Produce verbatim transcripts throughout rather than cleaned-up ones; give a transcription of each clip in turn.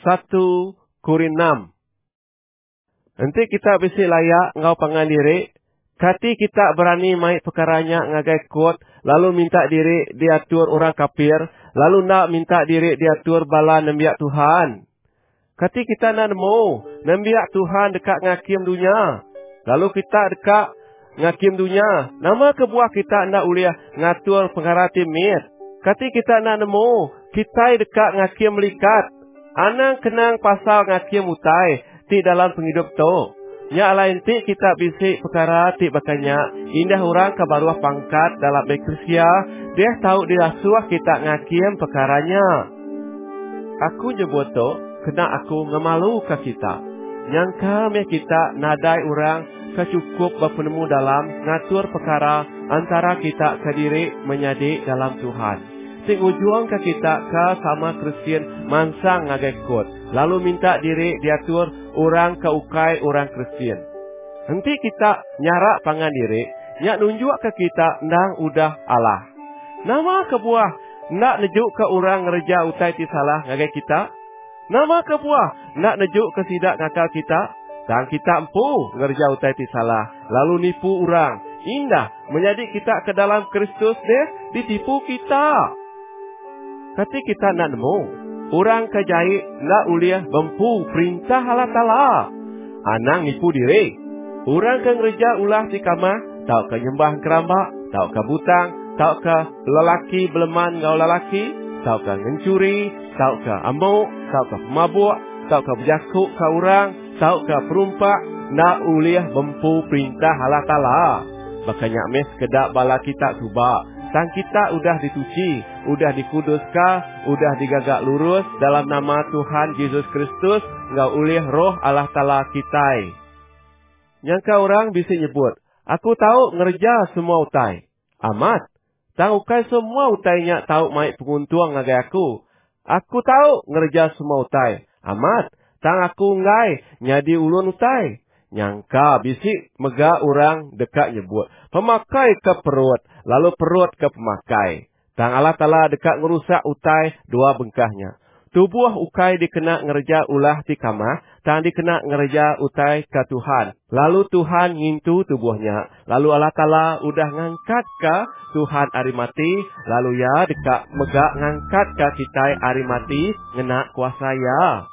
satu Korin enam. Nanti kita bisa layak ngau pangan diri. Kati kita berani mai perkaranya ngagai kot. Lalu minta diri diatur orang kafir. Lalu nak minta diri diatur bala nembiak Tuhan. Kati kita nak nemu. Nembiak Tuhan dekat ngakim dunia. Lalu kita dekat ngakim dunia. Nama kebuah kita nak uliah ngatur pengarah timit. Kati kita nak nemu. Kita dekat ngakim melikat. Anang kenang pasal ngakim utai. Ti dalam penghidup tu. Nya lain ti kita bisik perkara ti bakanya. Indah orang kebaruah pangkat dalam Eklesia. Dia tahu dia suah kita ngakim perkaranya. Aku nyebut tu. Kena aku ngemalu ke kita. Nyangka me kita nadai orang kecukup berpenemu dalam ngatur perkara antara kita ke diri menjadi dalam Tuhan. Sing ujuang ke kita ke sama Kristian mansang ngagekut. Lalu minta diri diatur orang ke ukai orang Kristian. Nanti kita nyarak pangan diri. Nyak nunjuk ke kita nang udah Allah. Nama kebuah nak nejuk ke orang ngereja utai ti salah ngagek kita. Nama kebuah nak nejuk ke sidak ngakal kita. Dan kita empu ngerja utai ti salah. Lalu nipu orang. Indah menjadi kita ke dalam Kristus deh ditipu kita. Kati kita nak nemu. Orang kejahit nak uliah bempu perintah Allah Ta'ala. Anang nipu diri. Orang ke ngerja ulah di kamar. Tau ke nyembah kerambak. Tau ke butang. Tau ke lelaki beleman ngau lelaki. Tau ke ngencuri. Tau ke amuk. Tau ke pemabuk. Tau ke berjakuk ke orang. Tau ke perumpak. Nak uliah bempu perintah Allah Ta'ala. Makanya mes kedap bala kita subak. Sang kita udah dituci, udah dikuduskan, udah digagak lurus dalam nama Tuhan Yesus Kristus, ngau ulih roh Allah Ta'ala kita. Nyangka orang bisa nyebut, aku tahu ngerja semua utai. Amat, tahu kai semua utainya tahu mai penguntuang ngagai aku. Aku tahu ngerja semua utai. Amat, tang aku ngai nyadi ulun utai. Nyangka bisik mega orang dekat nyebut. Pemakai ke perut. Lalu perut ke pemakai. Tang Allah Ta'ala dekat ngerusak utai dua bengkahnya. Tubuh ukai dikena ngerja ulah di kamar. Tang dikena ngerja utai ke Tuhan. Lalu Tuhan ngintu tubuhnya. Lalu Allah Ta'ala udah ngangkat ke Tuhan ari mati. Lalu ya dekat mega ngangkat ke kita ari mati. Ngena kuasa ya.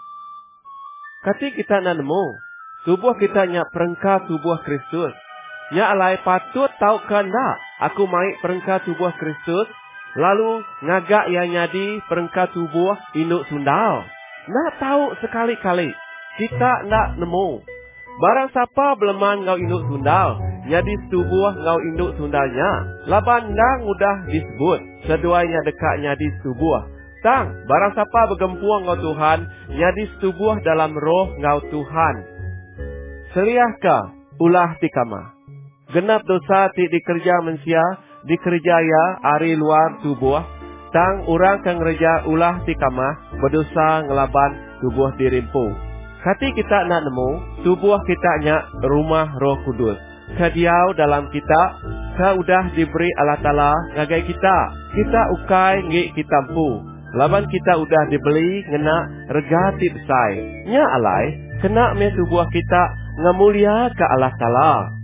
Kati kita nak nemu. Tubuh kita nyak perengka tubuh Kristus. Nyak alai patut tahu ke ndak? Aku mai perengka tubuh Kristus. Lalu ngagak ya nyadi perengka tubuh induk sundal. Nak tahu sekali-kali. Kita nak nemu. Barang siapa beleman ngau induk sundal. Nyadi tubuh ngau induk sundalnya. Laban nang udah disebut. Seduanya dekat nyadi tubuh. Tang, barang siapa bergempuang ngau Tuhan. Nyadi tubuh dalam roh ngau Tuhan. Seliahkah ulah di kamar. Genap dosa ti dikerja manusia, dikerja ya ari luar tubuh. Tang orang kang reja ulah di kamar, berdosa ngelaban tubuh dirimpu. Kati kita nak nemu, tubuh kita nyak rumah Roh Kudus. Kadiau dalam kita, ka udah diberi Allah Ta'ala ngagai kita. Kita ukai ngi kita empu. Laban kita udah dibeli ngena rega ti besai. Nya alai, kena me tubuh kita ngamulia ke Allah Ta'ala.